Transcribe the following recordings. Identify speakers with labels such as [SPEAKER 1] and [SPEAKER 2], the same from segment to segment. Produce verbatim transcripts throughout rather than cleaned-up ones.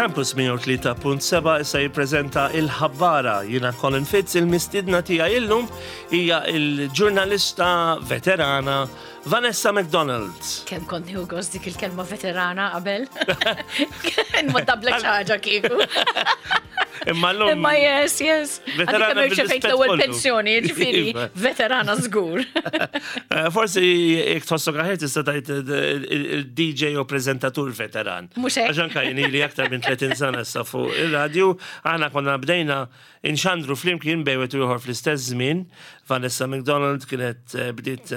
[SPEAKER 1] Campus mija u tlieta punt seba' issa jippreżenta il-ħabbara jiena Colin Fitz il-mistidna tiegħi illum hija l-ġurnalista veterana Vanessa McDonald.
[SPEAKER 2] Kemm kont nieħu gost dik il-kelma veterana qabel? Ma dablek xi ħaġa kieku.
[SPEAKER 1] Imma l-lum.
[SPEAKER 2] Imma yes, yes.
[SPEAKER 1] Veterana
[SPEAKER 2] bil-rispett l-ewwel pensjoni, ġifieri veterana żgur.
[SPEAKER 1] Forsi jekk tħossok aħjar tista' tgħid il-D J u preżentatur veteran.
[SPEAKER 2] Mhux hekk.
[SPEAKER 1] Għaxan kajni li aktar minn tletin sena issa fuq ir-radju, aħna konna bdejna inxandru flimkien bejwet u ieħor fl-istess żmien. Vanessa McDonald kienet bdiet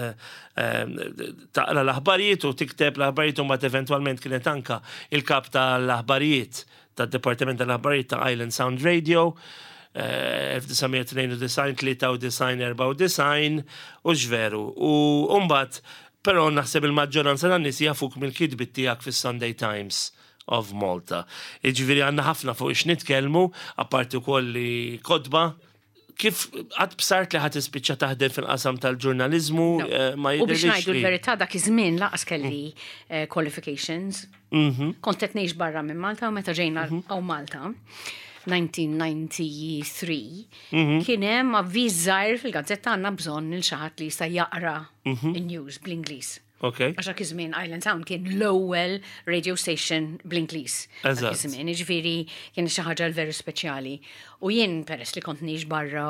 [SPEAKER 1] taqra l-aħbarijiet u tikteb l-aħbarijiet u mbagħad eventwalment kienet anka il-kap tal-aħbarijiet tad-Dipartiment tal-Aħbarijiet ta' Island Sound Radio, elf tisgħemija tnejn u design, tlieta u design, erba' u design, u ġveru. U mbagħad, però naħseb il-maġġoranza tan-nies jafuk mill-kidbit tiegħek fis-Sunday Times of Malta. Jiġifieri għandna ħafna fuq ix nitkellmu, apparti wkoll li kodba. Kif għad b'sart li ħat ispiċċa taħdem fil-qasam tal-ġurnalizmu ma
[SPEAKER 2] U biex ngħidu l-verità dak iż-żmien laqas kelli qualifications. Kont qed ngħix barra minn Malta u meta ġejna għaw Malta nineteen ninety-three kien hemm avviż żgħir fil-gazzetta għandna bżonn il xi ħadd li jista' jaqra in-news bl-Ingliż.
[SPEAKER 1] Okay.
[SPEAKER 2] Għaxa kizmin Island Sound kien l-ewwel radio station bl-Ingliż.
[SPEAKER 1] Eżatt.
[SPEAKER 2] Kizmin, ġifieri kien xi ħaġa l-veru speċjali. U jien peress li kont nix barra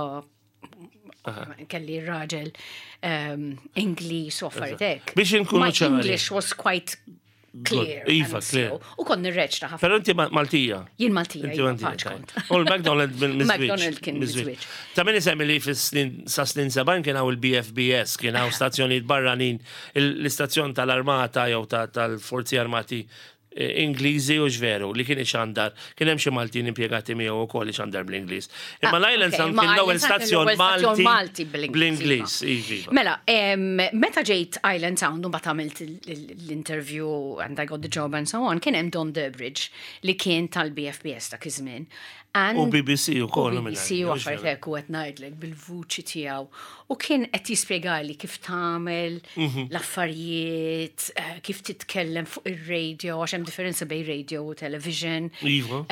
[SPEAKER 2] kelli raġel Ingliż u affarijiet hekk.
[SPEAKER 1] Biex inkunu ċari.
[SPEAKER 2] My English was quite clear.
[SPEAKER 1] Iva, clear.
[SPEAKER 2] U kont nirreċta ħafna.
[SPEAKER 1] Però inti Maltija.
[SPEAKER 2] Jien Maltija,
[SPEAKER 1] Inti
[SPEAKER 2] faċ kont.
[SPEAKER 1] U l-McDonald mill-Miżwieġ.
[SPEAKER 2] McDonald kien mill-Miżwieġ.
[SPEAKER 1] Ta' min isemmi li sa' snin sebgħin kien hawn il-B F B S, kien hawn stazzjonijiet barranin, l-istazzjon tal-Armata jew tal-Forzi Armati Ingliżi u ġveru li kien ixandar, kien hemm xi Maltin impjegati miegħu wkoll ixandar bl-Ingliż. Imma l-Island Sound kien l-ewwel stazzjon Malti bl-Ingliż.
[SPEAKER 2] Mela, meta ġejt Island Sound u mbagħad għamilt l-interview and I got the job and so on, kien hemm Don Durbridge li kien tal-B F B S dak iż-żmien.
[SPEAKER 1] U B B C u koll.
[SPEAKER 2] B B C u għaffaritek u għet najdlek bil-vuċi tijaw. U kien għet jispiegali kif tamel l-affarijiet, kif titkellem fuq il-radio, għaxem differenza bej radio u television.
[SPEAKER 1] Iva.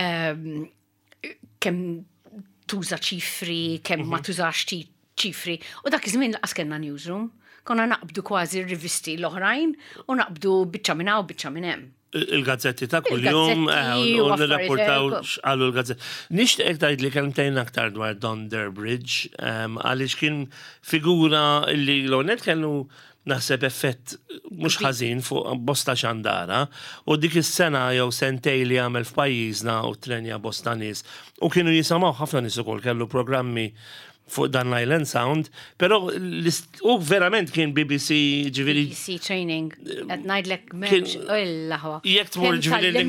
[SPEAKER 2] Kem tuża ċifri, kem ma tużax ċifri. U dak iż-żmien laqas kellna newsroom. Konna naqbdu kważi r-rivisti l-oħrajn u naqbdu biċċa minn hawn biċċa minn hemm.
[SPEAKER 1] Il-gazzetti ta' kull-jum, u nirrapportaw għallu l-gazzetti. Nixtieq tgħid li kelmtejn aktar dwar Don Durbridge, għaliex kien figura li l-onet kellu naħseb effett mhux ħażin fuq bosta xandara u dik is-sena jew sentej li għamel f'pajjiżna u trenja bosta nies u kienu jisimgħu ħafna nies ukoll kellu programmi fuq dan l-Island Sound, pero u verament kien B B C ġiviri.
[SPEAKER 2] B B C training, at najdlek menx, il-laħwa.
[SPEAKER 1] Jek tmur ġiviri.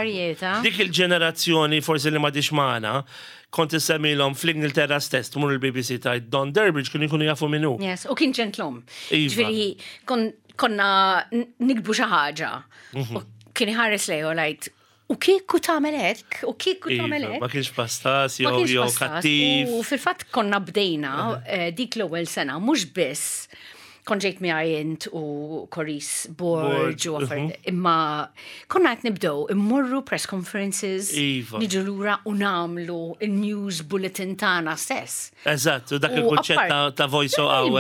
[SPEAKER 1] Dik il-ġenerazzjoni, forse li ma dix maħna, kont semmilhom fl-Ingilterra stess, tmur il-B B C tajt Don Durbridge, kienu jkunu jafu minnu.
[SPEAKER 2] Yes, u kien ġentlom. Ġiviri, konna nikbu xaħġa. Kien ħares lejo, lajt, u kieku tagħmel hekk, u kieku tagħmel hekk.
[SPEAKER 1] Ma kienx pastas jew jew kattiv.
[SPEAKER 2] U fil-fatt konna bdejna dik l-ewwel sena mhux biss kon ġejt miegħi int u Coris Borg u affarijiet, imma konna qed nibdew immorru press conferences, niġu lura u nagħmlu il-news bulletin tagħna stess.
[SPEAKER 1] Eżatt, u dak il-kunċett ta' voice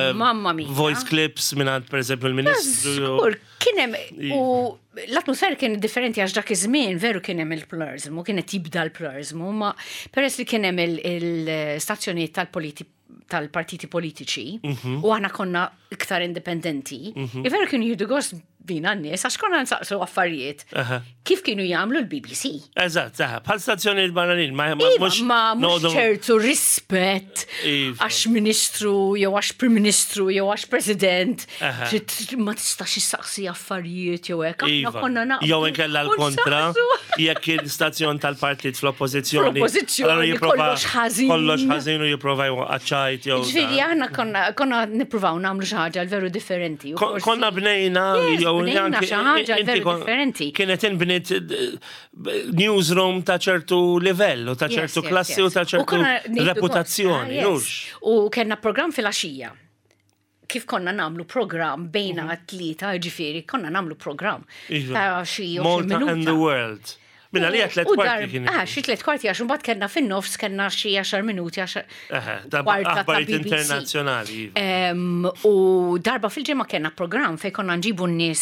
[SPEAKER 1] voice clips mingħand pereżempju il-Ministru.
[SPEAKER 2] Kien hemm u l-atmosfera kien differenti għax dak iż-żmien veru kien hemm il-pluralism u kienet jibda l-pluralism, ma peress li kien hemm il-stazzjonijiet tal-politika tal-partiti politiċi u għana konna iktar indipendenti, i-veru kienu jidu gost bina n-nies, għax konna nsaqsu affarijiet. Kif kienu jgħamlu l-B B C?
[SPEAKER 1] Eżatt, bħal stazzjoni l-barranin, ma
[SPEAKER 2] mux ċertu rispett għax ministru, jew għax prim ministru, jew għax president, ma tistax jissaqsi affarijiet, jew hekk.
[SPEAKER 1] Jew inkella l-kontra, jekk il-stazzjon tal-partit fl-oppozizjoni.
[SPEAKER 2] Fl-oppozizjoni, kollox ħażin.
[SPEAKER 1] Kollox ħażin u jipprovaj għacċajt, jew.
[SPEAKER 2] Ġifieri aħna konna nippruvaw nagħmlu xi ħaġa l-veru differenti.
[SPEAKER 1] Konna bnejna jew
[SPEAKER 2] bnejna xi ħaġa veru differenti.
[SPEAKER 1] Kienet inbniet newsroom ta' ċertu livell u ta' ċertu klassi u ta' ċertu reputazzjoni.
[SPEAKER 2] U kellna programm fil-għaxija. Kif konna namlu program bejna tlieta ġifieri, konna namlu program ta' xi
[SPEAKER 1] Malta and the World. Minna li għat let
[SPEAKER 2] U
[SPEAKER 1] kwarti
[SPEAKER 2] dar-
[SPEAKER 1] kien.
[SPEAKER 2] Ah, xi tliet kwarti għax mbagħad kellna fin-nofs kellna xi għaxar minuti għax
[SPEAKER 1] Eħe, ta'
[SPEAKER 2] kwarta ta'
[SPEAKER 1] aħbarijiet
[SPEAKER 2] B B C.
[SPEAKER 1] internazzjonali.
[SPEAKER 2] Em, U darba fil-ġemma kellna program fejn konna nġibu n-nies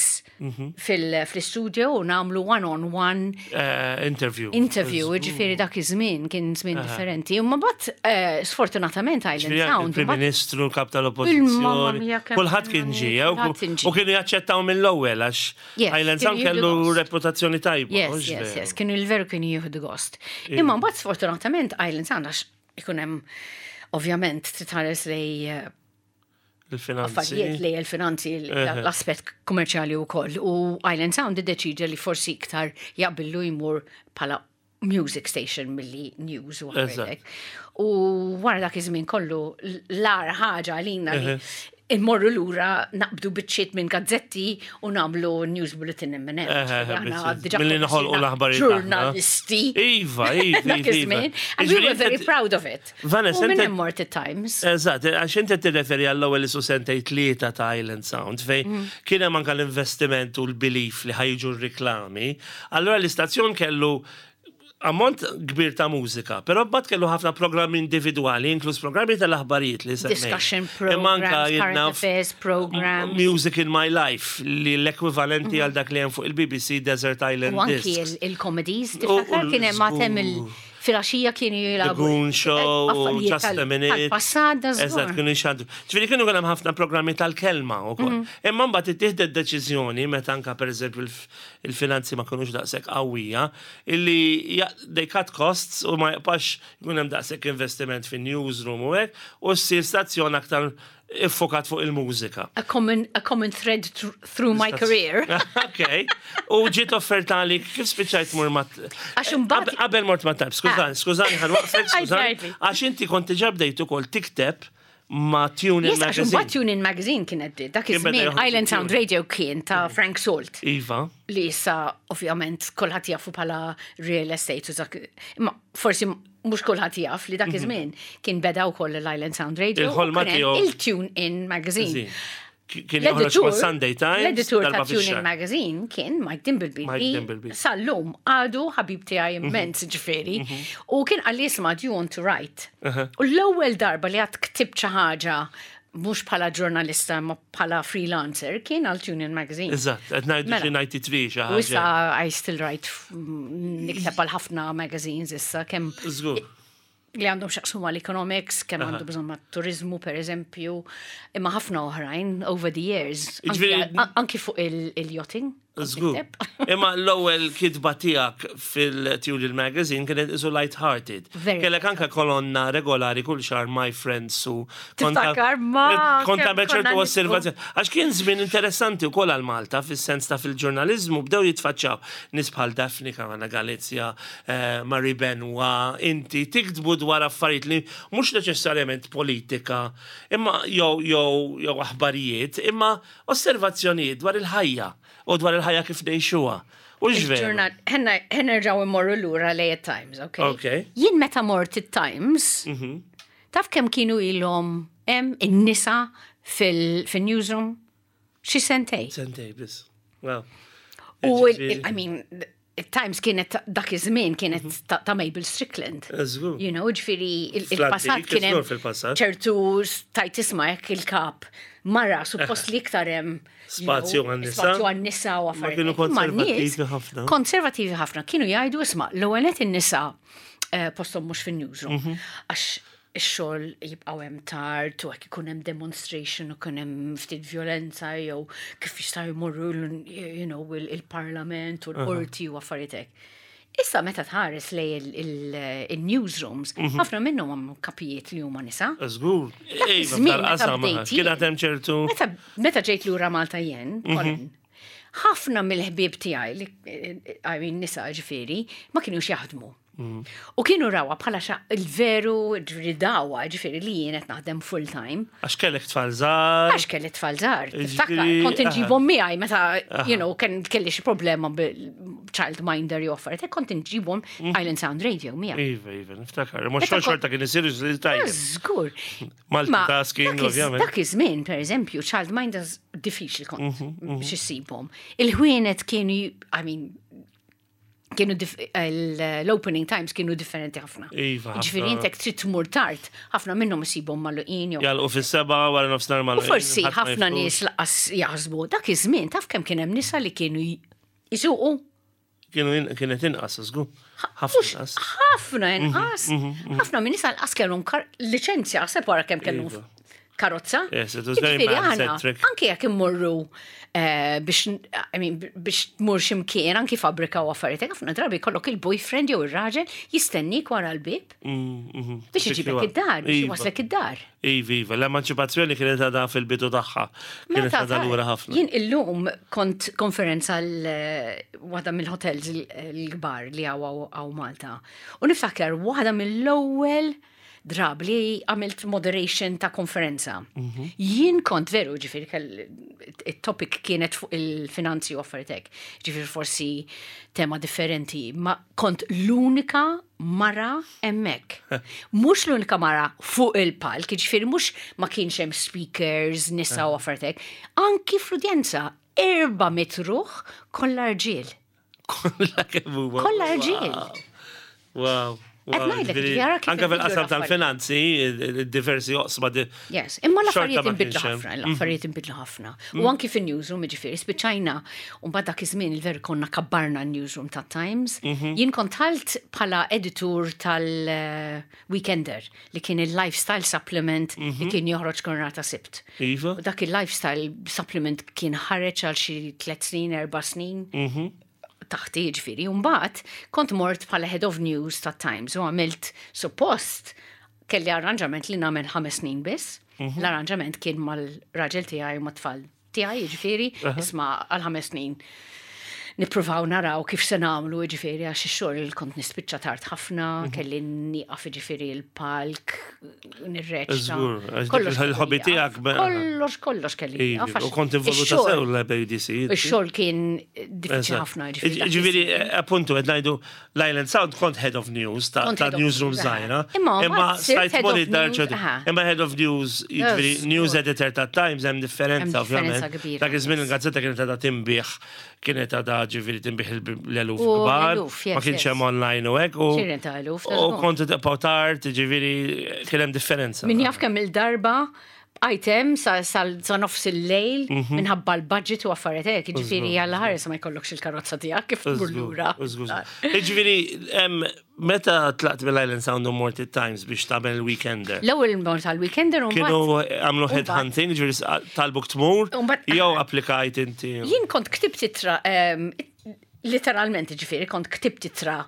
[SPEAKER 2] fil-studio u nagħmlu one-on-one
[SPEAKER 1] Eh, Interview.
[SPEAKER 2] interview, ġifieri dak iż-żmien kien żmien differenti. U mbagħad eh, sfortunatament Island Sound.
[SPEAKER 1] Il-Prim
[SPEAKER 2] mbagħad-
[SPEAKER 1] Ministru, kap
[SPEAKER 2] Il-mamma
[SPEAKER 1] tal-Oppożizzjoni.
[SPEAKER 2] mia, kemm
[SPEAKER 1] Kulħadd kien
[SPEAKER 2] kienu-
[SPEAKER 1] ġie, eh, u-
[SPEAKER 2] kulħadd inġi.
[SPEAKER 1] u kienu jaċċettaw mill-ewwel għax
[SPEAKER 2] Yes,
[SPEAKER 1] Island
[SPEAKER 2] kienu
[SPEAKER 1] Sound
[SPEAKER 2] jibdu
[SPEAKER 1] kellu
[SPEAKER 2] gost.
[SPEAKER 1] reputazzjoni tajba.
[SPEAKER 2] Yes,
[SPEAKER 1] mhux
[SPEAKER 2] yes,
[SPEAKER 1] veru?
[SPEAKER 2] yes, kienu il-veru kienu jieħdu gost. Imma mbagħad sfortunatament Island Sound għax ikun hemm ovvjament titħares lej eh, affarijiet
[SPEAKER 1] Il-finanzi.
[SPEAKER 2] lej il-finanzi l- l-aspett kummerċjali wkoll. U Island Sound iddeċida li forsi iktar jaqbillu jmur bħala music station milli news u għafretek. U wara dak iż-żmien kollu l-ar ħaġa għalina li immorru lura naqbdu biċċiet minn gazzetti u namlu news bulletin minn hemm.
[SPEAKER 1] Eħe,
[SPEAKER 2] Aħna
[SPEAKER 1] biċċiet.
[SPEAKER 2] diġà
[SPEAKER 1] Milli
[SPEAKER 2] konna
[SPEAKER 1] noħolqu
[SPEAKER 2] sirna
[SPEAKER 1] l-aħbarijiet
[SPEAKER 2] ġurnalisti.
[SPEAKER 1] Iva, iva,
[SPEAKER 2] Dak
[SPEAKER 1] iva,
[SPEAKER 2] iż-żmien.
[SPEAKER 1] iva.
[SPEAKER 2] And we were
[SPEAKER 1] Iġifieri
[SPEAKER 2] very
[SPEAKER 1] inti-
[SPEAKER 2] proud of it.
[SPEAKER 1] Vanessa,
[SPEAKER 2] U minn
[SPEAKER 1] inti-
[SPEAKER 2] hemm mort it-Times.
[SPEAKER 1] Eżatt, għax inti tirreferi għall-ewwel li su sentej tlieta ta' Island Sound fej kien hemm anke l-investiment u l-belief li ħajġu r-riklami. Allura l-istazzjon kellu ammont kbir ta' mużika, però bad kellu ħafna programmi individwali, inkluż programmi tal-aħbarijiet li semmej.
[SPEAKER 2] Discussion
[SPEAKER 1] Imma anke
[SPEAKER 2] programs,
[SPEAKER 1] jidna
[SPEAKER 2] current
[SPEAKER 1] f-
[SPEAKER 2] affairs programs.
[SPEAKER 1] Music in my life li l-ekwivalenti għal dak li hemm fuq il-B B C Desert Island
[SPEAKER 2] U anki
[SPEAKER 1] Discs.
[SPEAKER 2] il- il-comedies,
[SPEAKER 1] U-
[SPEAKER 2] tiftakar
[SPEAKER 1] u
[SPEAKER 2] kien hemm għatem il-
[SPEAKER 1] żgur.
[SPEAKER 2] filaxija kienu jilabu.
[SPEAKER 1] The Goon Show,
[SPEAKER 2] affarijiet
[SPEAKER 1] Just a
[SPEAKER 2] tal-
[SPEAKER 1] Minute.
[SPEAKER 2] Tal-passat, da
[SPEAKER 1] Eżatt,
[SPEAKER 2] żgur.
[SPEAKER 1] kienu jxaddu. Ġviri kienu għanem ħafna programmi tal-kelma u kol. Imma mbagħad ittieħdet deċiżjoni meta anka pereżempju il- il-finanzi ma kinux daqshekk qawwija, illi ja- they cut costs u ma jibqax jkun hemm daqshekk investiment fin newsroom u hekk u ssir stazzjon aktar iffokat fuq il-mużika.
[SPEAKER 2] A common, a common thread thr- through my career.
[SPEAKER 1] Ok. U ġiet offertali kif spiċċajt mur mat.
[SPEAKER 2] Għax imbagħad-
[SPEAKER 1] Qab- Qabel mort ma tab, skużani, skużani, ħan waqfek, skużani.
[SPEAKER 2] Għajdi.
[SPEAKER 1] Għax inti konti ġabdejt ukoll tikteb ma Tune In
[SPEAKER 2] Yes, għax
[SPEAKER 1] Magazine.
[SPEAKER 2] imbagħad Tune In Magazine kienet di. Dak
[SPEAKER 1] Kien beda
[SPEAKER 2] iż-żmien
[SPEAKER 1] joħroġ
[SPEAKER 2] Island
[SPEAKER 1] Tune.
[SPEAKER 2] Sound Radio kien ta' Frank Salt.
[SPEAKER 1] Iva.
[SPEAKER 2] Li issa ovvjament kulħadd jafu bħala real estate u dak. Imma forsi mhux kulħadd jaf li dak iż-żmien kien beda wkoll l-Island Sound Radio. u
[SPEAKER 1] Il-ħolma
[SPEAKER 2] kien hemm
[SPEAKER 1] tiegħu-
[SPEAKER 2] Il-Tune In Magazine.
[SPEAKER 1] Kien joħroġ ma Sunday Times.
[SPEAKER 2] L-editur ta'
[SPEAKER 1] darba
[SPEAKER 2] Tune In
[SPEAKER 1] fix-xahar.
[SPEAKER 2] Magazine kien Mike Dimbleby.
[SPEAKER 1] Mike
[SPEAKER 2] li
[SPEAKER 1] Dimbleby.
[SPEAKER 2] Sal-lum għadu ħabib tiegħi immens ġifieri. U kien għalli jisma' Do You Want to Write? U l-ewwel darba li għad ktib xi ħaġa mhux bħala ġurnalista ma bħala freelancer kien għal Tune In Magazine.
[SPEAKER 1] Eżatt, qed ngħidu
[SPEAKER 2] Mela.
[SPEAKER 1] xi ninety-three xi
[SPEAKER 2] U issa
[SPEAKER 1] ħaġa.
[SPEAKER 2] I still write f- nikteb għal ħafna magazines issa kemm
[SPEAKER 1] Żgur.
[SPEAKER 2] li għandhom xaqsum għal economics, kemm għandu bżonn ma' turizmu per eżempju, imma ħafna oħrajn over the years. Anki-
[SPEAKER 1] Iġviri-
[SPEAKER 2] a- Anki fuq il- il-yachting. kont
[SPEAKER 1] Żgur.
[SPEAKER 2] nikteb.
[SPEAKER 1] Imma l-ewwel kitba tiegħek fil-Tune In Magazine kienet isu light-hearted.
[SPEAKER 2] Very
[SPEAKER 1] Kellek anke kolonna regolari kull xahar My Friends u
[SPEAKER 2] Tiftakar, ma,
[SPEAKER 1] konta
[SPEAKER 2] kemm
[SPEAKER 1] ċertu
[SPEAKER 2] konna
[SPEAKER 1] osservazzjoni. Għax kien żmien interessanti wkoll għal Malta fis-sens ta' fil-ġurnaliżmu bdew jitfaċċaw nies bħal Daphne Caruana Galizia, eh, Marie Benoit, inti tiktbu dwar affarijiet li mhux neċessarjament politika, imma jew jew jew aħbarijiet, imma osservazzjonijiet dwar il-ħajja u dwar il-ħajja kif ngħixuha. U ġveru.
[SPEAKER 2] Ġurnal, ħenna ġaw immorru l-ura lej Times, ok?
[SPEAKER 1] Ok.
[SPEAKER 2] Jien meta mort it-Times, taf kem kienu ilhom hemm in-nisa fil-newsroom? Xi sentej.
[SPEAKER 1] Sentej bis. Wow.
[SPEAKER 2] U,
[SPEAKER 1] Ġifieri.
[SPEAKER 2] il- I mean, it-Times kienet dak iż-żmien kienet ta' ta' Mabel Strickland.
[SPEAKER 1] Żgur.
[SPEAKER 2] You know, ġifieri il-
[SPEAKER 1] Fl-Attik,
[SPEAKER 2] il-passat kien hemm
[SPEAKER 1] żgur fil-passat.
[SPEAKER 2] ċertu tajt isma' jekk il-kap mara suppost li iktar hemm you know,
[SPEAKER 1] Spazju għan-nisa.
[SPEAKER 2] Spazju għan-nisa u
[SPEAKER 1] Ma
[SPEAKER 2] affarijiet.
[SPEAKER 1] kienu
[SPEAKER 2] Imma
[SPEAKER 1] konservattivi
[SPEAKER 2] n-nies
[SPEAKER 1] ħafna.
[SPEAKER 2] Konservativi ħafna. Kienu jgħidu isma' l-ewwel qed in-nisa eh, postom mhux fin-newsroom
[SPEAKER 1] Mhm.
[SPEAKER 2] għax ix-xogħol jibqgħu hemm tard u hekk ikun hemm demonstration u ikun hemm ftit violenza jew kif jistgħu jmorru l- you know, il- il-parlament u l-qorti u affarijiet hekk. Issa meta tħares lej il- il- il-newsrooms,
[SPEAKER 1] Mhm.
[SPEAKER 2] ħafna minnhom għamlu kapijiet li huma nisa.
[SPEAKER 1] Żgur. Ejva,
[SPEAKER 2] żmien meta
[SPEAKER 1] tal-qasam
[SPEAKER 2] bdejti.
[SPEAKER 1] kien għatem ċertu.
[SPEAKER 2] Meta meta ġejt lura Malta jien,
[SPEAKER 1] Mhm.
[SPEAKER 2] Colin, ħafna mill-ħbieb tiegħi li I mean nisa ġifieri ma kienux jaħdmu. U kienu rawa bħala xa il-veru ridawa ġifieri li jien qed naħdem full time.
[SPEAKER 1] Għax kellek tfal żgħar.
[SPEAKER 2] Għax kelli tfal żgħar. Tiftakar,
[SPEAKER 1] Ġifieri,
[SPEAKER 2] kont
[SPEAKER 1] aha.
[SPEAKER 2] inġibhom miegħi meta, you know, kien kelli xi problema bil-childminder jew affarijiet, hekk kont inġibhom Island Sound Radio miegħi.
[SPEAKER 1] Iva, iva, niftakar. Mux
[SPEAKER 2] Meta
[SPEAKER 1] xorta kien isiru li tajjeb.
[SPEAKER 2] Żgur.
[SPEAKER 1] Multitasking,
[SPEAKER 2] Ma dak iż-
[SPEAKER 1] ovvjament.
[SPEAKER 2] Dak iż-żmien, per eżempju, childminders diffiċli kont
[SPEAKER 1] Mhm,
[SPEAKER 2] biex issibhom. Il-ħwienet kienu, I mean, kienu l-opening times kienu differenti ħafna.
[SPEAKER 1] Iva, ħafna.
[SPEAKER 2] Ġifieri intek trid tmur tard, ħafna minnhom isibhom magħluqin jew.
[SPEAKER 1] Jalqu fis-seba' wara nofsinhar
[SPEAKER 2] U
[SPEAKER 1] magħluqin.
[SPEAKER 2] forsi
[SPEAKER 1] ħadd ma
[SPEAKER 2] ħafna
[SPEAKER 1] jifhmux.
[SPEAKER 2] nies laqas jaħsbu dak iż-żmien taf kemm kien hemm nisa li kienu jisuqu.
[SPEAKER 1] Kienu in- kienet inqas żgur. Ħafna
[SPEAKER 2] Mhux
[SPEAKER 1] inqas.
[SPEAKER 2] ħafna inqas. Ħafna minn nisa laqas kellhom kar- liċenzja ħseb wara kemm kellhom
[SPEAKER 1] Iva.
[SPEAKER 2] karozza.
[SPEAKER 1] Yes, it was very
[SPEAKER 2] Jiġifieri aħna,
[SPEAKER 1] man-centric.
[SPEAKER 2] anke jekk immorru eh, biex I mean, biex tmur ximkien anki fabrika u affarijiet, ħafna drabi kollok il-boyfriend jew ir-raġel jistennik wara l-bib
[SPEAKER 1] Mm, mhm.
[SPEAKER 2] biex iġibek id-dar, biex
[SPEAKER 1] Iva.
[SPEAKER 2] iwaslek id-dar.
[SPEAKER 1] Iva, iva, l-emanċipazzjoni kienet għadha fil-bidu tagħha. Kienet
[SPEAKER 2] Meta
[SPEAKER 1] għadha
[SPEAKER 2] tar-
[SPEAKER 1] lura ħafna.
[SPEAKER 2] Jien illum kont konferenza l-wada mill-hotels l-gbar li għaw għaw Malta. U niftakar wada mill-ewwel drab li għamilt moderation ta' konferenza. Jien kont veru ġifiri il-topic kienet fuq il-finanzi u affaritek. Ġifiri forsi tema differenti, ma kont l-unika mara emmek. Mux l-unika mara fuq il-palk, ġifiri mux ma kienx hemm speakers, nisa u affaritek. Anki fl-udjenza, erba mitruħ kollha rġiel.
[SPEAKER 1] Kolla kemm huwa.
[SPEAKER 2] Kollha rġiel.
[SPEAKER 1] Wow.
[SPEAKER 2] Qed ngħidlek, ġara kif
[SPEAKER 1] Anka fil-qasam
[SPEAKER 2] inbidlu
[SPEAKER 1] tal-finanzi, diversi oqsma di.
[SPEAKER 2] Yes, imma l-affarijiet
[SPEAKER 1] Xorta ma
[SPEAKER 2] inbidlu
[SPEAKER 1] kienx hemm.
[SPEAKER 2] ħafna, l-affarijiet inbidlu ħafna. U anki fin-newsroom, ġifieri, spiċċajna, u mbagħad dak iż-żmien il-ver konna kabbarna n-newsroom ta' Times. Jien kont ħalt bħala editur tal-Weekender li kien il-lifestyle supplement li kien joħroġ konrata sibt.
[SPEAKER 1] Iva.
[SPEAKER 2] U dak il-lifestyle supplement kien ħareġ għal xi tliet snin, erba' snin. Taħti ġifiri, un-bat, kont mort bħala Head of News ta' Times u għamilt suppost kelli arranġament li namel ħames snin biss. L-arranġament kien mal-raġel tijaj u mat-tfal tijaj ġifiri, isma għal-ħames snin. Nipruvaw naraw kif se namlu ġifiri għax xogħol kont nispiċċa tard ħafna, kelli nieqaf ġifiri il-palk, nirreċċa.
[SPEAKER 1] Żgur, għax dik il-hobby tiegħek bqa-
[SPEAKER 2] Kollox, kollox kelli
[SPEAKER 1] Iva,
[SPEAKER 2] nieqaf.
[SPEAKER 1] U kont involuta sew l-B D C.
[SPEAKER 2] Ix-xogħol kien diffiċli ħafna ġifiri. dak
[SPEAKER 1] Ġiviri,
[SPEAKER 2] iż-żmien.
[SPEAKER 1] appuntu, għed najdu l-Island Sound kont head of news ta'
[SPEAKER 2] Kont
[SPEAKER 1] ta'
[SPEAKER 2] head of
[SPEAKER 1] newsroom
[SPEAKER 2] news,
[SPEAKER 1] zaħira.
[SPEAKER 2] aha. Imma mbagħad sirt
[SPEAKER 1] stajt
[SPEAKER 2] head of
[SPEAKER 1] monitor
[SPEAKER 2] news,
[SPEAKER 1] ċodu.
[SPEAKER 2] aha.
[SPEAKER 1] Imma head of news, ġiviri,
[SPEAKER 2] Yes,
[SPEAKER 1] news
[SPEAKER 2] sure.
[SPEAKER 1] editor ta' Times, hemm differenza,
[SPEAKER 2] Hemm differenza
[SPEAKER 1] ovvjament.
[SPEAKER 2] kbira,
[SPEAKER 1] Dak iż-żmien
[SPEAKER 2] yes.
[SPEAKER 1] il-gazzetta kienet għadha timbieħ, kienet għadha ġiviri timbieħ l-eluf
[SPEAKER 2] U
[SPEAKER 1] kbar,
[SPEAKER 2] l-eluf, yes,
[SPEAKER 1] ma kienx
[SPEAKER 2] yes.
[SPEAKER 1] hemm online u hekk. u-
[SPEAKER 2] Xirin ta' eluf, ta'
[SPEAKER 1] U
[SPEAKER 2] żgur.
[SPEAKER 1] kont tart, ġiviri, kien hemm differenza.
[SPEAKER 2] Min jaf kemm il-darba item sa, sa, sa nofs il-lejl minħabba l-budget u affaritek, ġifiri għalla ħares ma jkollokx il-karozza tijak kif burlura.
[SPEAKER 1] Ġiviri, meta tlaqt mill-Island Sound u Morty Times biex tabel il-Weekender?
[SPEAKER 2] L-ewel mort tal-weekender un
[SPEAKER 1] Kienu għamlu
[SPEAKER 2] Umbat.
[SPEAKER 1] headhunting, ġiviri talbuk tmur,
[SPEAKER 2] Umbat-
[SPEAKER 1] jew applikajt inti.
[SPEAKER 2] Jien kont ktib titra, em, literalment ġifiri, kont ktib titra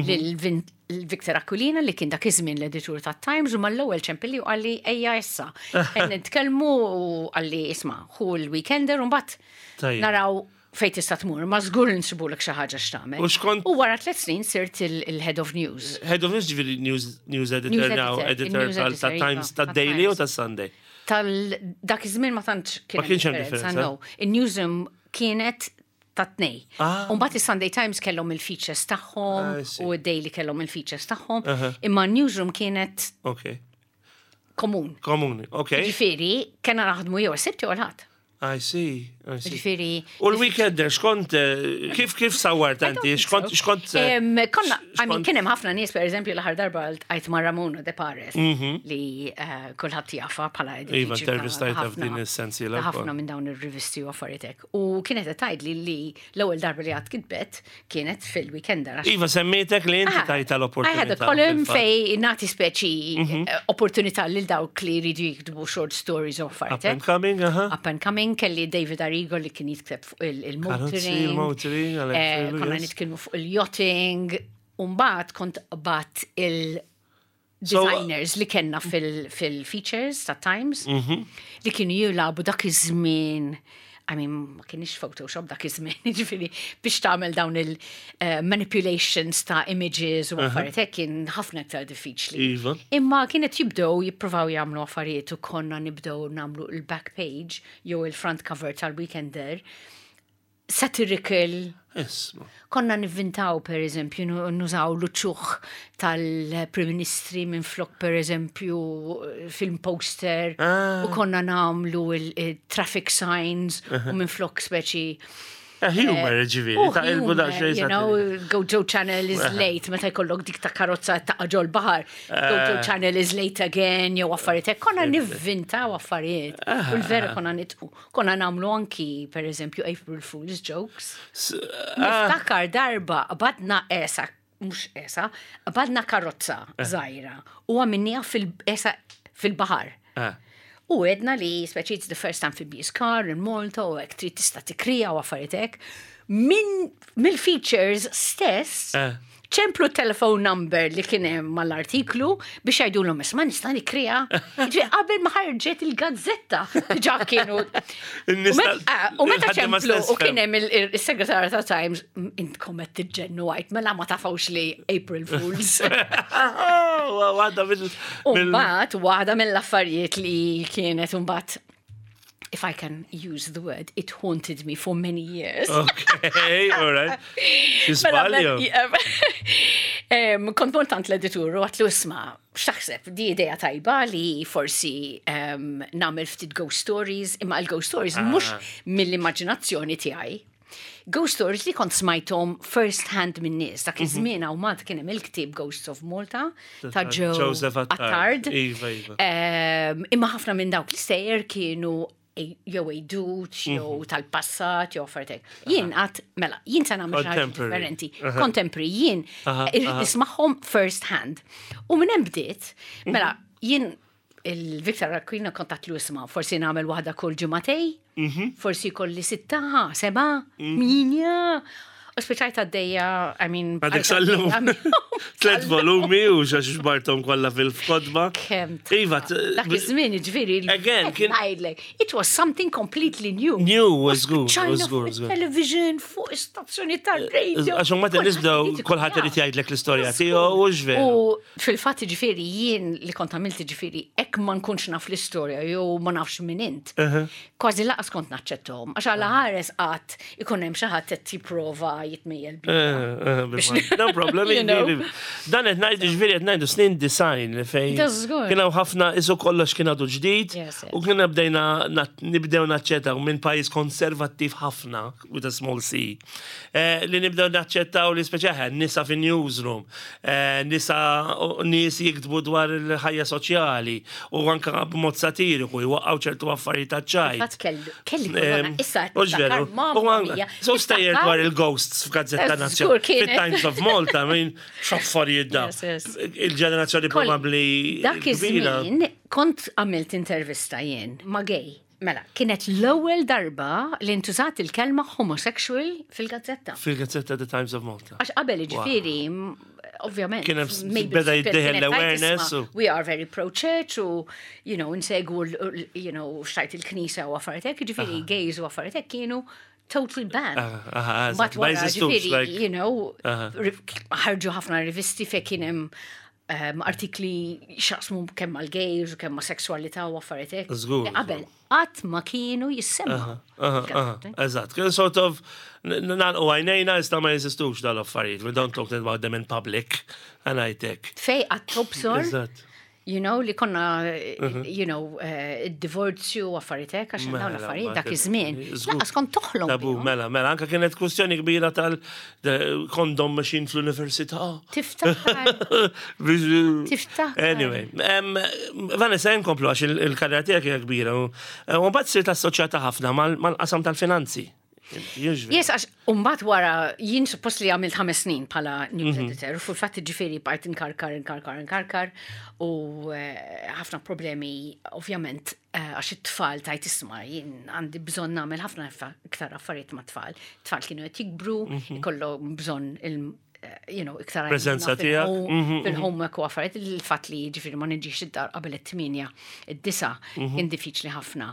[SPEAKER 2] l-Victor Aquilina li kien dak iż-żmien l-editur ta' Times u mal-ewwel ċempilli u għalli ejja issa. Nitkellmu u għalli isma' hu l-weekender u mbagħad
[SPEAKER 1] Tajjeb.
[SPEAKER 2] naraw fejn tista' tmur, ma żgur insibulek xi ħaġa x'tagħmel.
[SPEAKER 1] U xkont-
[SPEAKER 2] U wara tliet snin sirt il- il-head of news.
[SPEAKER 1] Head of News ġiviri news, news editor
[SPEAKER 2] News
[SPEAKER 1] now,
[SPEAKER 2] editor,
[SPEAKER 1] editor
[SPEAKER 2] news
[SPEAKER 1] tal-
[SPEAKER 2] editor,
[SPEAKER 1] ta'
[SPEAKER 2] iva,
[SPEAKER 1] Times, ta'
[SPEAKER 2] ta'
[SPEAKER 1] Daily u
[SPEAKER 2] Times.
[SPEAKER 1] ta' Sunday.
[SPEAKER 2] Tal dak iż-żmien ma tantx kien
[SPEAKER 1] Ma kienx hemm differenza?
[SPEAKER 2] no. In-newsroom kienet ta' tnej.
[SPEAKER 1] Ah.
[SPEAKER 2] U mbagħad is-Sunday Times kellhom il-features
[SPEAKER 1] I
[SPEAKER 2] tagħhom
[SPEAKER 1] see.
[SPEAKER 2] u d-Daily kellhom il-features tagħhom,
[SPEAKER 1] Aha.
[SPEAKER 2] imma n-newsroom kienet
[SPEAKER 1] Ok.
[SPEAKER 2] komun.
[SPEAKER 1] Komuni, ok.
[SPEAKER 2] Ġifieri kena naħdmu jew is-sibt jew l-ħadd.
[SPEAKER 1] I see, I see.
[SPEAKER 2] Ġifieri
[SPEAKER 1] U l-weekender, xkont, eh, kif kif sawart anti, xkont, xkont. eh,
[SPEAKER 2] Em, Konna, I mean,
[SPEAKER 1] xkont-
[SPEAKER 2] kienem ħafna nies, per eżempju, l-ħar darba għajt ma' Ramona de Pares,
[SPEAKER 1] Mhm.
[SPEAKER 2] li eh, kulħadd jafa bħala
[SPEAKER 1] Iva,
[SPEAKER 2] editor
[SPEAKER 1] intervistajt
[SPEAKER 2] ta'
[SPEAKER 1] ta' f'din
[SPEAKER 2] ħafna-
[SPEAKER 1] is-sensi
[SPEAKER 2] ta'
[SPEAKER 1] l-ewwel.
[SPEAKER 2] ħafna minn dawn ir-rivisti u affaritek. U kienet tajd li li l-ewwel darba li għad kitbet kienet fil-weekender. għax-
[SPEAKER 1] Iva, semmejtek li inti
[SPEAKER 2] Ah,
[SPEAKER 1] tajta
[SPEAKER 2] I
[SPEAKER 1] l-opportunità.
[SPEAKER 2] had a column
[SPEAKER 1] fil-fatt.
[SPEAKER 2] fej nati speċi eh, opportunità lil dawk li jridu jiktbu short stories u
[SPEAKER 1] Up
[SPEAKER 2] affaritek.
[SPEAKER 1] and coming, aha.
[SPEAKER 2] Up and coming, kelli David Arrigo li kien jitkeb fuq il-
[SPEAKER 1] Karozzi,
[SPEAKER 2] il-motoring.
[SPEAKER 1] il-motoring, għalek
[SPEAKER 2] eh,
[SPEAKER 1] filu,
[SPEAKER 2] Konna
[SPEAKER 1] yes.
[SPEAKER 2] nitkellmu fuq il-yachting. Umbat kont bat
[SPEAKER 1] So,
[SPEAKER 2] il-designers li kenna fil- fil-features ta' Times
[SPEAKER 1] Mhm.
[SPEAKER 2] li kienu jilabu dak iż-żmien. I mean, ma kienix Photoshop dak iż-żmien, ġifieri biex tagħmel dawn il-manipulations ta' images u affarijiet kien ħafna aktar diffiċli.
[SPEAKER 1] Iva.
[SPEAKER 2] Imma kienet jibdew jippruvaw jagħmlu affarijiet u konna nibdew nagħmlu il-back page jew il-front cover tal-Weekender satirical.
[SPEAKER 1] Isma.
[SPEAKER 2] Konna nivvintaw, per eżempju, nu- nużaw l-uċuħ tal-Prim Ministri minn flok, per eżempju, film poster,
[SPEAKER 1] Ah.
[SPEAKER 2] u konna namlu il-traffic signs, u minn flok speċi
[SPEAKER 1] Humor, ġiviri, ta' il-buda xej.
[SPEAKER 2] You know, Gojo Channel is late, meta jkollok dik ta' karozza ta' ġol bahar. Gojo Channel is late again, jew affarijiet. Konna nivvinta u affarijiet. U l-vera konna nitqu. Konna namlu anki, per eżempju, April Fool's jokes. Niftakar darba, badna esa, mux esa, badna karozza zaħira. U għaminnija fil-esa fil-bahar. U għedna li, speċi, it's the first amphibious car in Malta, u għek trid tista' tikrija u affaritek. Min, mill-features stess, ċemplu telefon number li kienem mal-artiklu biex jgħidu l-om, isma nista' nikrija. Ġi, qabel ma ħarġet il-gazzetta, ġa kienu. U meta ċemplu, u kienem il-segretarja ta' Times, intkom qed tiġġennu għajt, mela ma tafawx li April Fools. Umbat, waħda mill-affarijiet li kienet umbat, if I can use the word, it haunted me for many years.
[SPEAKER 1] Okay, all right. Xisbalju.
[SPEAKER 2] Kont montant l-editur u għatlu isma, xtaħseb, di ideja tajba li forsi namel ftit ghost stories, imma l-ghost stories mux mill-immaġinazzjoni tiegħi. Ghost stories li kont smajtom first hand minn nies, dak iż-żmien hawn mat kien hemm il-ktieb Ghosts of Malta ta' Joseph Attard. Imma ħafna minn dawk l-istejjer kienu jew ejdut, jew tal-passat, jew offertek. Jien għat, mela, jien sa' namel xaħġa differenti. Contemporary, jien ismaħħom first hand. U minn hemm bdiet, mela, jien il-Victor Aquino kontat lu isma, forsi namel waħda kull ġumatej, forsi kolli sitta, seba, minja. U speċajt għaddeja, I mean...
[SPEAKER 1] Għadek sallu, tlet volumi u xax xbartom kolla fil-fkodba.
[SPEAKER 2] Kem Iva, dak iż-żmien ġifieri.
[SPEAKER 1] Again, kien...
[SPEAKER 2] It was something completely new.
[SPEAKER 1] New was good, was good, was good.
[SPEAKER 2] Television, fuq istazzjoni tal-radio.
[SPEAKER 1] Għaxum ma t-nisbdaw kolħat irid jgħidlek l-istorja tiegħu u ġver.
[SPEAKER 2] U fil-fatt ġifieri jien li kont għamilt ġifieri hekk ma nkunx naf l-istorja jew ma nafx minn int. Kważi laqas kont naċċettom. Għax għal ħares qatt ikun hemm xi ħadd qed jipprova jitmejjel bih.
[SPEAKER 1] No problem. Dan qed ngħidu ġifieri qed ngħidu snin design li fejn kien hemm ħafna isu kollox kien għadu ġdid u kien bdejna nibdew naċċettaw minn pajjiż konservattiv ħafna with a small c. Li nibdew naċċettaw li speċjaħ nisa fin-newsroom, nisa nies jiktbu dwar il-ħajja soċjali u anke b'mod satiriku jwaqgħu ċertu affarijiet taċ-ċajt.
[SPEAKER 2] Kelli issa
[SPEAKER 1] So stejjer dwar il-ghosts f'Gazzetta Nazzjonali fit-Times of Malta, min xaffarijiet da. Il-ġenerazzjoni probabbli.
[SPEAKER 2] Dak iż-żmien kont għamilt intervista jien ma' gay. Mela, kienet l-ewwel darba li ntużat il-kelma homosexual fil-Gazzetta.
[SPEAKER 1] Fil-Gazzetta The Times of Malta.
[SPEAKER 2] Għax qabel ġifieri, ovvjament.
[SPEAKER 1] Kien beda jiddeħel l-awareness.
[SPEAKER 2] We are very pro-church u, you know, nsegwu, you know, xtajt il-Knisa u affaritek, ġifieri gays u affaritek kienu totally banned. But wara ġifieri, you know, ħarġu ħafna rivisti fe kien hemm artikli xaqsmu kemm mal-gays u kemm ma' sexualità u affaritek. Qabel qatt ma kienu jissemma.
[SPEAKER 1] Eżatt, kien sort of nagħlqu għajnejna iżda ma jeżistux dal-affarijiet. We don't talk about them in public. Għanajtek.
[SPEAKER 2] Fej qatt tobsor. You know, li konna, you know, id-divorzju affaritek, għaxan dawn affarijiet dak iż-żmien. Laqas kont toħlom.
[SPEAKER 1] Tabu, mela, mela, anka kienet kwestjoni kbira tal-kondom machine fl-università.
[SPEAKER 2] Tiftaħ. Tiftaħ.
[SPEAKER 1] Anyway, Vanessa nkomplu għax il-karriera tiegħek hija kbira. U mbagħad sirt assoċjata ħafna mal-qasam tal-finanzi.
[SPEAKER 2] Yes, għax umbat wara jien suppost li għamilt ħames snin pala news editor, u fil-fatt ġifiri part inkarkar, inkarkar, inkarkar, u ħafna problemi, ovvjament, għax it-tfal tajt isma, jien għandi bżon namel ħafna iktar affarijiet ma' tfal. Tfal kienu qed jikbru, ikollu bżon il- you know, iktar
[SPEAKER 1] prezenza tiegħek
[SPEAKER 2] fil-homework u affarijiet il-fatt li ġifieri ma niġix id-dar qabel it-tminja, id-disa kien diffiċli ħafna.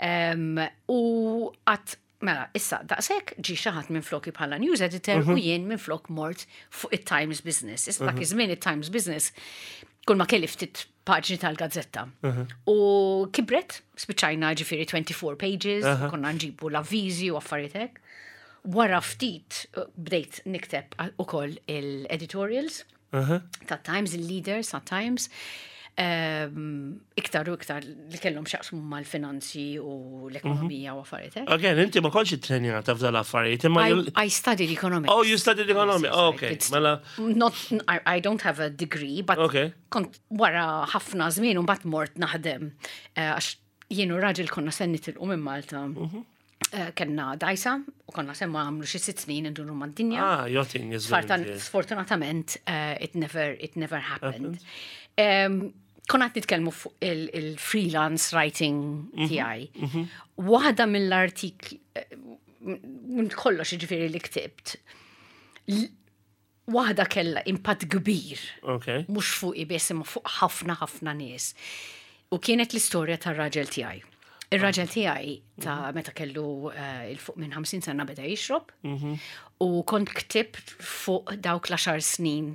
[SPEAKER 2] U qatt Mela, issa, daqsek ġi xaħat minn floki bħala news editor u jien minn flok mort fuq it-Times Business. Issa dak iż-żmien it-Times Business kull ma kelli ftit paġni tal-gazzetta. U kibret, spiċċajna ġifieri twenty-four pages, konna nġibu l-avviżi u affarijiet hekk. Wara ftit bdejt nikteb ukoll il-editorials ta' Times, il-leaders ta' Times. iktar u iktar li kellhom xaqsmu mal-finanzi u l-ekonomija u affarijiet.
[SPEAKER 1] Again, inti ma kontx it-trenjata f'dal affarijiet. imma you-
[SPEAKER 2] I studied economics.
[SPEAKER 1] Oh, you studied economics.
[SPEAKER 2] Yes, yes,
[SPEAKER 1] Okay.
[SPEAKER 2] it's-
[SPEAKER 1] Mela,
[SPEAKER 2] Not, I, I don't have a degree, but
[SPEAKER 1] Okay.
[SPEAKER 2] kont wara ħafna żmien u mbagħad mort naħdem eh, għax jien u raġel konna se nitilqu minn Malta. Eh, Kenna dajsa u konna semma għamlu xi sitt snin induru mad-dinja.
[SPEAKER 1] ah, yachting is very
[SPEAKER 2] Sfartan-
[SPEAKER 1] good.
[SPEAKER 2] Sfortunatament, uh, it never it never happened. Um, Konat nitkellmu fuq il- il-freelance writing tiegħi. Waħda mill-artikli minn kollox jiġifieri li ktibt. l- Waħda kellha impatt kbir,
[SPEAKER 1] Okay.
[SPEAKER 2] mhux fuq biss imma fuq ħafna ħafna nies. U kienet l-istorja tar-raġel tiegħi. Ir-raġel tiegħi ta' meta kellu eh, il-fuq minn ħamsin sena beda jixrob u kont ktibt fuq dawk l-għaxar snin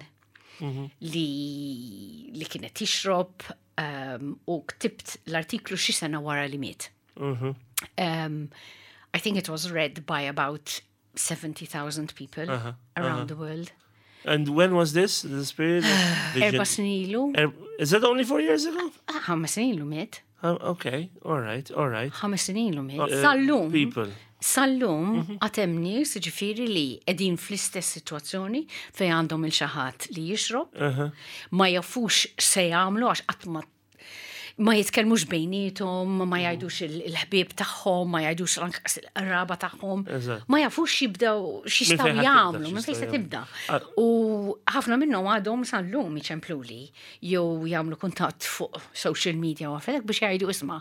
[SPEAKER 2] li li kienet tixrob um, u ktibt l-artiklu xi sena wara li miet. Um, I think it was read by about seventy thousand people
[SPEAKER 1] Uh-huh,
[SPEAKER 2] around the world.
[SPEAKER 1] And when was this? This period? Did you-
[SPEAKER 2] Erba snilu,
[SPEAKER 1] Er- Is that only four years ago?
[SPEAKER 2] ħames snilu miet,
[SPEAKER 1] Oh, okay. All right. All right.
[SPEAKER 2] ħames snilu miet.
[SPEAKER 1] Uh,
[SPEAKER 2] Sallum,
[SPEAKER 1] People.
[SPEAKER 2] Sallum għatem nies ġifiri li edin fl-istess situazzjoni fej għandhom il-xaħat li jixrob, ma jafux se jagħmlu għax qatt ma ma jitkellmux bejnietom, ma jgħidux il- il-ħbieb tagħhom, ma jgħidux lanqas il-qraba tagħhom,
[SPEAKER 1] Eżatt.
[SPEAKER 2] ma jafux jibdew x'jistgħu
[SPEAKER 1] fejn ħadd tibda,
[SPEAKER 2] jagħmlu, minn fejn
[SPEAKER 1] x'jistgħu
[SPEAKER 2] se
[SPEAKER 1] jagħmlu.
[SPEAKER 2] tibda.
[SPEAKER 1] Ah.
[SPEAKER 2] U ħafna minnhom għadhom sallum jiċempluli jew jagħmlu kuntatt fuq social media u għafelek biex jgħidu isma'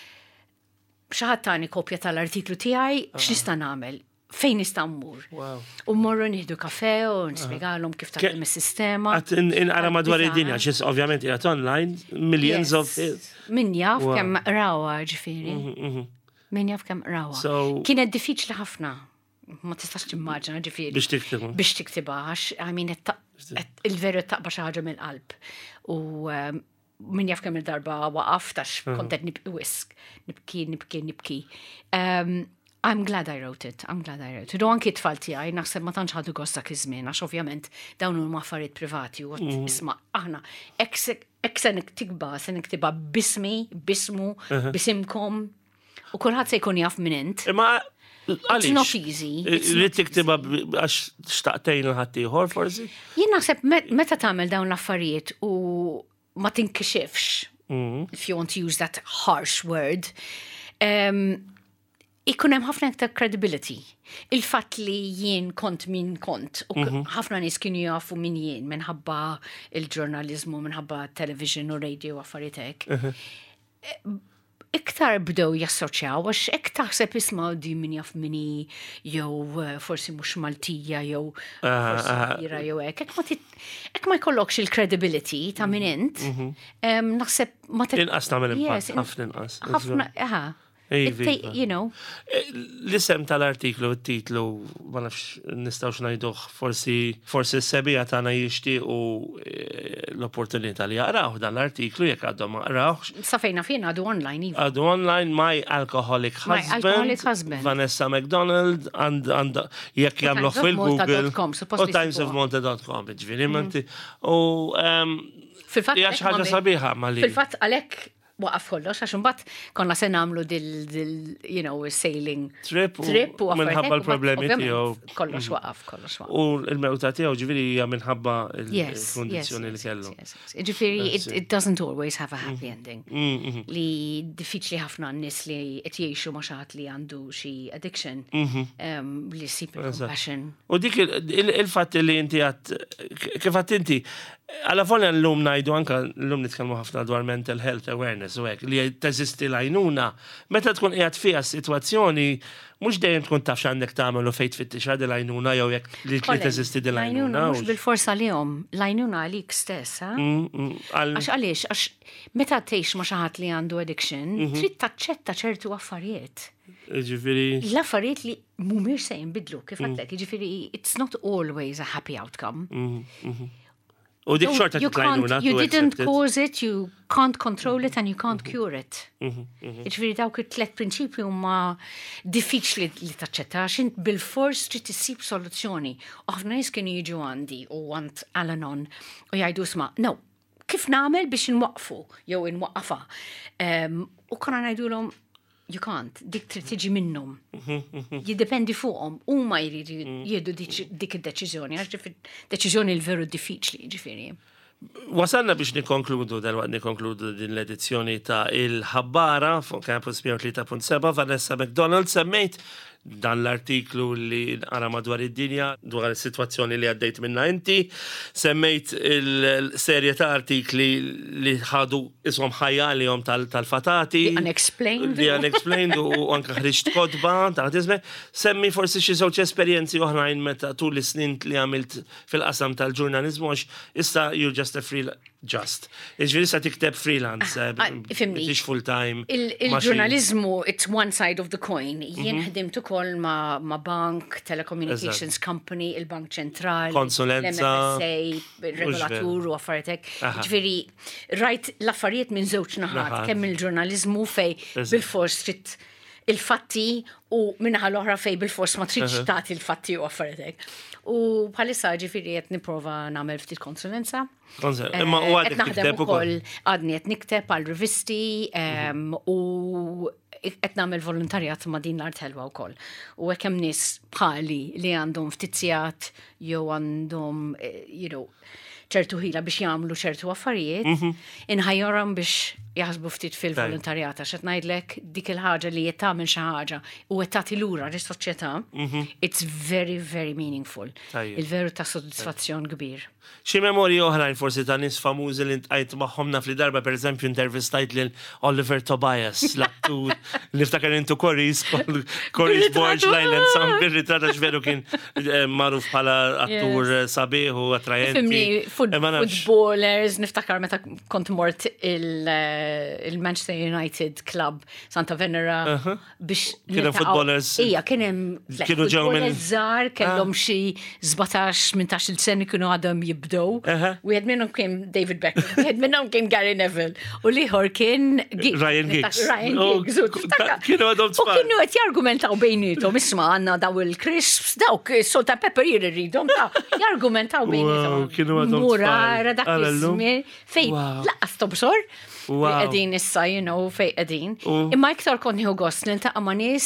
[SPEAKER 2] xaħat tani kopja tal-artiklu tiegħi x'nista' nagħmel, fejn nista' mmur.
[SPEAKER 1] Wow.
[SPEAKER 2] U mmorru nieħdu kafe u nispjegalhom kif taħdem is-sistema.
[SPEAKER 1] Għat in ara madwar id-dinja, xis ovvjament jgħat online, millions of...
[SPEAKER 2] Min jaf
[SPEAKER 1] Wow.
[SPEAKER 2] kemm rawa ġifieri. Min jaf kemm rawa.
[SPEAKER 1] So-
[SPEAKER 2] Kienet diffiċli ħafna. Ma tistax timmaġina ġifieri.
[SPEAKER 1] Biex tiktibha.
[SPEAKER 2] Biex tiktibha għax I mean qed taq- qed- il-veru taqba xi ħaġa mill-qalb. U um, min jaf kemm il-darba waqaf tax kontet nibqi wisk. Nibki, nibki, nibki. Um, I'm glad I wrote it, I'm glad I wrote it. U anki t-tfal tiegħi naħseb ma tantx ħadu gost dak iż-żmien għax ovvjament dawn huma affarijiet privati u isma' aħna hekk se hekk se niktibha, se niktibha bismi, bismu, bisimkom u kulħadd se jkun jaf minn int.
[SPEAKER 1] Imma
[SPEAKER 2] It's
[SPEAKER 1] għalix?
[SPEAKER 2] not easy. It's
[SPEAKER 1] Li
[SPEAKER 2] not
[SPEAKER 1] tiktiba għax xtaqtejn l-ħattijħor, forsi?
[SPEAKER 2] Jien naħseb met- meta tagħmel dawn l-affarijiet u ma tinkixifx, if you want to use that harsh word, um, ikun hemm ħafna iktar credibility. Il-fatt li jien kont min kont, u ħafna nies kienu jafu min jien minħabba il-ġurnalizmu, minħabba television u radio u affarijiet hekk. Iktar bdew jassoċjaw, għax ek taħseb isma' di min jaf mini, jew eh, forsi mhux Maltija, jew forsi ira jew hekk. Ek ma tit- ek ma jkollokx il-credibility ta' min int, em, naħseb ma tit-
[SPEAKER 1] Inqas tagħmel
[SPEAKER 2] Yes,
[SPEAKER 1] impatt,
[SPEAKER 2] in-
[SPEAKER 1] ħafna inqas.
[SPEAKER 2] ħafna, aha. It
[SPEAKER 1] Iva,
[SPEAKER 2] ta-
[SPEAKER 1] iva.
[SPEAKER 2] You know,
[SPEAKER 1] L-isem tal-artiklu, il-titlu, ma nafx nistawx najduħ, forsi forsi s-sebija tagħna jixtiequ eh, l-opportunità li jaqraw dan l-artiklu jekk għadhom ma qrawx.
[SPEAKER 2] safejna fien għadu online, Iva.
[SPEAKER 1] Għadu online, My Alcoholic
[SPEAKER 2] My
[SPEAKER 1] Husband,
[SPEAKER 2] Alcoholic Husband.
[SPEAKER 1] Vanessa McDonald, and, and jekk jamluħ fil-Google,
[SPEAKER 2] timesofmalta.com, suppost
[SPEAKER 1] u
[SPEAKER 2] li
[SPEAKER 1] timesofmalta dot com, ġviri, manti. U, um,
[SPEAKER 2] Fil-fatt
[SPEAKER 1] hija xi ħaġa sabiħa ma li.
[SPEAKER 2] Fil-fatt għalhekk waqaf kollox, għax imbagħad konna se nagħmlu dil, dil, you know, sailing
[SPEAKER 1] Trip u
[SPEAKER 2] trip u affarijiet
[SPEAKER 1] minħabba
[SPEAKER 2] hekk, u
[SPEAKER 1] l-problemi
[SPEAKER 2] ovvjament
[SPEAKER 1] tiegħu.
[SPEAKER 2] Kollox waqaf, kollox waqaf.
[SPEAKER 1] U l-mewta tiegħu ġifieri hija minħabba
[SPEAKER 2] Yes, yes,
[SPEAKER 1] il-kondizzjoni li
[SPEAKER 2] yes,
[SPEAKER 1] kellu.
[SPEAKER 2] yes, yes. Ġifieri, it, it doesn't always have a happy
[SPEAKER 1] Mm.
[SPEAKER 2] ending. Li diffiċli ħafna n-nies li qed jgħixu ma' xi ħadd li għandu xi addiction um, li jsib il-compassion.
[SPEAKER 1] U dik il- il- il-fatt li inti għat, kif għat inti, għala folja l-lum najdu anka l-lum nitkellmu ħafna dwar mental health awareness u għek, li teżisti lajnuna, meta tkun qiegħed fiha situazzjoni, mhux dejjem tkun taf x'għandek tagħmel u fejn tfittex għadi lajnuna jew jekk li li teżisti di lajnuna.
[SPEAKER 2] Lajnuna mhux bil-forsa lihom, lajnuna għalik stess, ha? Għax għaliex, għax meta tgħix ma' xi ħadd li għandu addiction, trid taċċetta ċertu affarijiet.
[SPEAKER 1] Ġifieri.
[SPEAKER 2] L-affarijiet li mhumiex se jinbidlu, kif għandek, jiġifieri it's not always a happy outcome.
[SPEAKER 1] U dik xorta
[SPEAKER 2] You can't,
[SPEAKER 1] titlajnuna.
[SPEAKER 2] you didn't cause it, you can't control it and you can't cure it. Ġifieri dawk it-tlet prinċipji huma diffiċli li taċċetta għax int bil-fors trid tissib soluzzjoni. U ħafna nies kienu jiġu għandi u għand Al-Anon u jgħidu sma, no, kif nagħmel biex inwaqfu jew inwaqqafha. U konna ngħidulhom you can't, dik trid tiġi minnhom. Jiddependi fuqhom, huma jridu jieħdu dik id-deċiżjoni, għax deċiżjoni l-veru diffiċli, ġifieri.
[SPEAKER 1] Wasalna biex nikonkludu dal-waqt nikonkludu din l-edizzjoni ta' il-ħabbara fuq Campus miegħu tlieta punt seba' Vanessa McDonald semmejt dan l-artiklu li għara madwar id-dinja dwar is-sitwazzjoni li għaddejt minna inti, semmejt il-serje ta' artikli li ħadu ishom ħajjalihom tal-fatati.
[SPEAKER 2] The Unexplained.
[SPEAKER 1] The Unexplained u anke ħriġt kodba ta' tisme. Semmi forsi xi żewġ esperjenzi oħrajn meta tul is-snin li għamilt fil-qasam tal-ġurnaliżmu għax issa you're just a free just. Iġviri sa tikteb freelance, biex full-time.
[SPEAKER 2] Il-ġurnalizmu, it's one side of the coin. Jien ħdimt ukoll ma' bank, telecommunications company, il-Bank Ċentrali,
[SPEAKER 1] konsulenza,
[SPEAKER 2] l-M F S A, regolatur u affaritek. Ġviri, rajt l-affarijiet minn żewġ naħat, kemm il-ġurnalizmu fej bil-fors trid il-fatti u minnaħa l-oħra fej bil-fors ma tridx tagħti il-fatti u affaritek. U bħalissa ġifiri qed nipprova nagħmel ftit konsulenza.
[SPEAKER 1] Imma u għadek tikteb ukoll.
[SPEAKER 2] Għadni qed nikteb għal rivisti u qed nagħmel volontarjat ma' din l-Art Helwa wkoll. U hekk hemm nies bħali li għandhom ftit sigħat jew għandhom you know ċertu ħila biex jagħmlu ċertu affarijiet, inħajjorhom biex jaħsbu ftit fil-volontarjat għax qed ngħidlek dik il-ħaġa li qed tagħmel xi ħaġa u qed tagħti lura lis-soċjetà, it's very very meaningful. Il-veru ta' sodisfazzjon kbir.
[SPEAKER 1] Xi memorji oħrajn forsi ta' nies famużi li ntqajt magħhom naf li darba pereżempju intervistajt lil Oliver Tobias, l-attur li niftakar intu Corys, Corys Borge Island Sound bir-ritratt għax veru kien magħruf bħala attur sabiħ u attrajenti.
[SPEAKER 2] Footballers, niftakar meta kont mort il-Manchester United Club Santa Venera biex
[SPEAKER 1] kienu footballers.
[SPEAKER 2] Ija, kien hemm
[SPEAKER 1] kienu ġew minn
[SPEAKER 2] żgħar kellhom xi sbatax mintax-il sena kienu għadhom jibdow. Wieħed minnhom kien David Beckham, wieħed minnhom kien Gary Neville u liħor kien
[SPEAKER 1] Ryan Giggs.
[SPEAKER 2] Ryan Giggs.
[SPEAKER 1] Kienu għadhom
[SPEAKER 2] U kienu qed jargumentaw bejnietom, isma' għandna daw il-crisps, dawk salt and pepper jirridhom ta' jargumentaw bejnietom.
[SPEAKER 1] Kienu għadhom
[SPEAKER 2] Murara dak iż-żmien fejn laqas tobsor. Qegħdin issa, you know, fejn qegħdin. Imma iktar kont nieħu gost niltaqa' ma' nies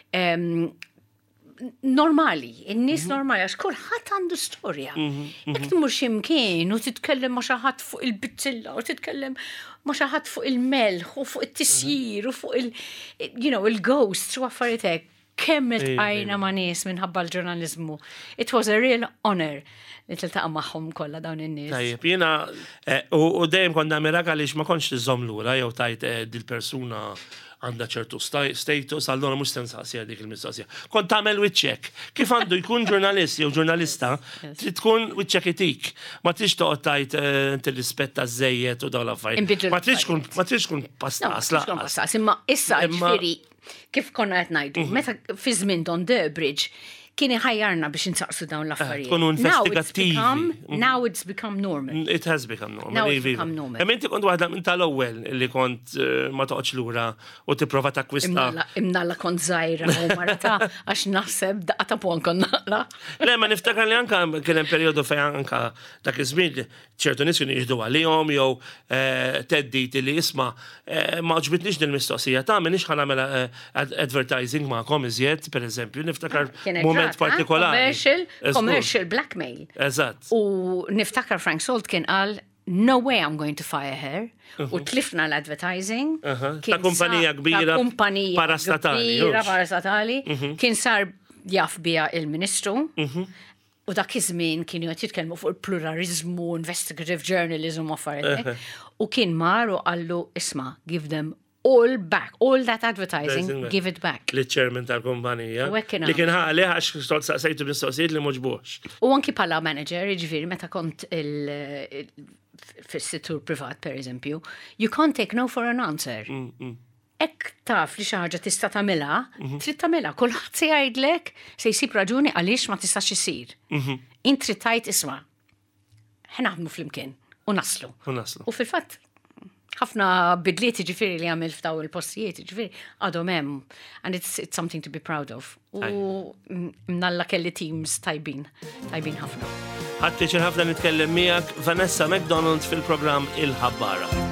[SPEAKER 2] normali, in-nies normali, għax kulħadd għandu storja. Jekk tmur x'imkien u titkellem ma' xi ħadd fuq il-bittilla u titkellem ma' xi ħadd fuq il-melħ u fuq it-tisjir u fuq il- you know, il-ghosts u affarijiet hekk. Kemm iltqajna ma' nies minħabba l-ġurnaliżmu. It was a real honor li tiltaqa' magħhom kollha dawn in-nies.
[SPEAKER 1] Tajjeb, jiena u dejjem kont nagħmel għaliex ma kontx tiżomm lura jew tajt dil-persuna għandha ċertu status, allora mhux tensaqsija dik il-mistoqsija. Kont tagħmel wiċċek. Kif għandu jkun ġurnalist jew ġurnalista, trid tkun wiċċek itik. Ma tridx toqgħod tajt inti rispetta żejjed u dawn l-affarijiet. Ma tridx tkun ma tridx tkun pastas laqas.
[SPEAKER 2] Imma issa ġifieri kif konna qed ngħidu, meta fi żmien Don Durbridge kien iħajjarna biex insaqsu dawn l-affarijiet.
[SPEAKER 1] Tkunu investigattivi.
[SPEAKER 2] Now it's become normal.
[SPEAKER 1] It has become normal.
[SPEAKER 2] Now it's become normal.
[SPEAKER 1] Hemm inti kont waħda minn tal-ewwel li kont ma toqgħodx lura u tipprova takkwista.
[SPEAKER 2] Imnalla kont żgħira u marta għax naħseb daqqa ta' pon kon naqla.
[SPEAKER 1] Le, ma niftakar li anke kien hemm perjodu fejn anke dak iż-żmien ċertu nies kienu jieħdu għalihom jew tedditi li isma' ma ġbitniex din il-mistoqsija ta' minix ħa nagħmel advertising magħkom iżjed, pereżempju, niftakar moment partikolari.
[SPEAKER 2] Commercial, commercial blackmail.
[SPEAKER 1] Eżatt.
[SPEAKER 2] U niftakar Frank Salt kien qal, no way I'm going to fire her. U tlifna l-advertising.
[SPEAKER 1] Ta' kumpanija kbira parastatali.
[SPEAKER 2] Kbira parastatali. Kien sar jaf bija il-Ministru. U dak iż-żmien kienu qed jitkellmu fuq il-pluralizmu, investigative journalism u affarijiet. U kien mar u qallu isma' give them all back, all that advertising, give it back.
[SPEAKER 1] Li ċermen tal-kumpanija. Li kien ħali għax saqsejtu mistoqsijiet li mhux.
[SPEAKER 2] U anki bħala manager, jiġifieri meta kont fis-settur privat pereżempju, you can't take no for an answer. Ek taf li xi ħaġa tista' tagħmilha, trid tagħmilha. Kulħadd se jgħidlek se jsib raġuni għaliex ma tistax isir. Int trid tajt isma' ħa naħdmu flimkien u naslu.
[SPEAKER 1] U naslu.
[SPEAKER 2] U fil-fatt ħafna bidliet ġifiri li għamil f'daw il-postijiet, ġifiri għadhom hemm. And it's, it's something to be proud of. U mnalla kelli teams tajbin, tajbin ħafna.
[SPEAKER 1] Ħadd ħafna nitkellem miegħek Vanessa McDonald fil-programm Il-Ħabbara.